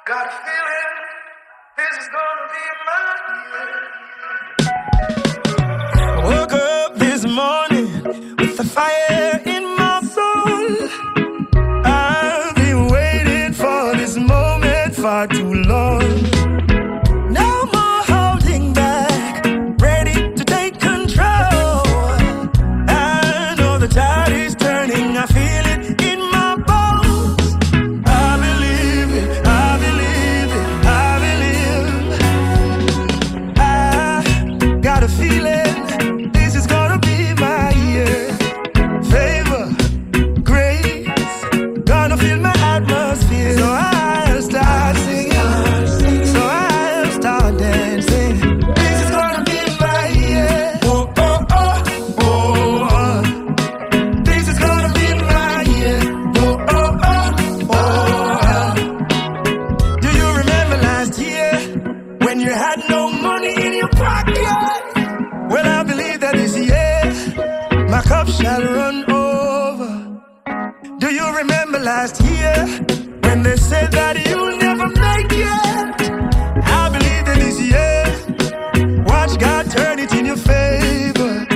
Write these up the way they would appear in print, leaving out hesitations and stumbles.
Got a feeling this is gonna be my year. Woke up this morning with a fire in my soul. I've been waiting for this moment far too long. No more holding back, ready to take control. I know the tide is turning, I feel it in my bones. I believe it, I believe it, I believe. I got a feeling this is gonna be my year. Favor, grace, gonna fill my atmosphere. So I'll start singing, so I'll start dancing. This is gonna be my year. Oh, oh, oh, oh, oh. This is gonna be my year. Oh, oh, oh, oh, oh. Do you remember last year when you had no money in your pocket? Well, I believe that this year my cup shall run over. Do you remember last year when they said that you'll never make it? I believe that this year, watch God turn it in your favor.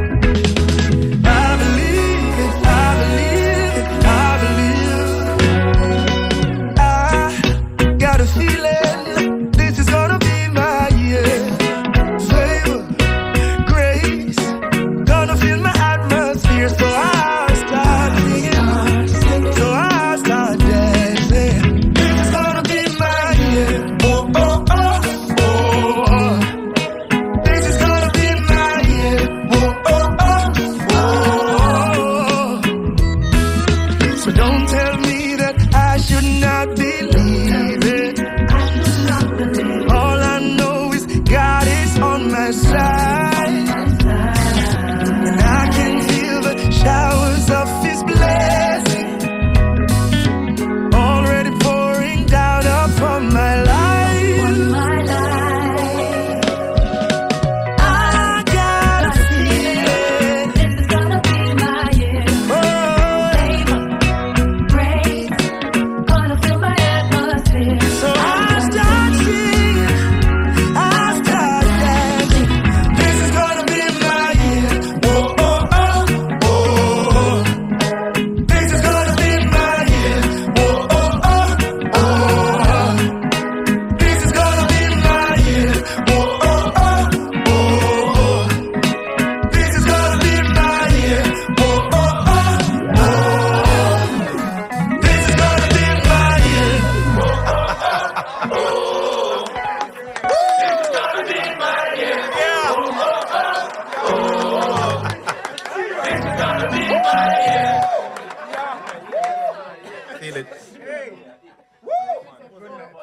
I believe it, I believe it, I believe. I got a feeling this is gonna be my year. Favor, grace, gonna fill my atmosphere. So I'll start singing, so I'll start dancing. This is gonna be my year. Oh, oh, oh, oh, oh. This is gonna be my year. Oh, oh, oh, oh, oh. So don't tell me that I should not believe it. All I know is God is on my side, and I can feel the showers of His blessing already pouring down upon my life. I got a feeling. This is gonna be my year. Oh, Favor, grace, gonna fill my atmosphere. so I start singing, I start dancing. This is gonna be my year. Oh, oh, oh, oh, oh. This is gonna be my year. Oh, oh, oh, oh, oh. This is gonna be my year. Oh, oh, oh, oh, oh. This is gonna be my year. Oh, oh, oh, oh. This is gonna be my year. Feel it.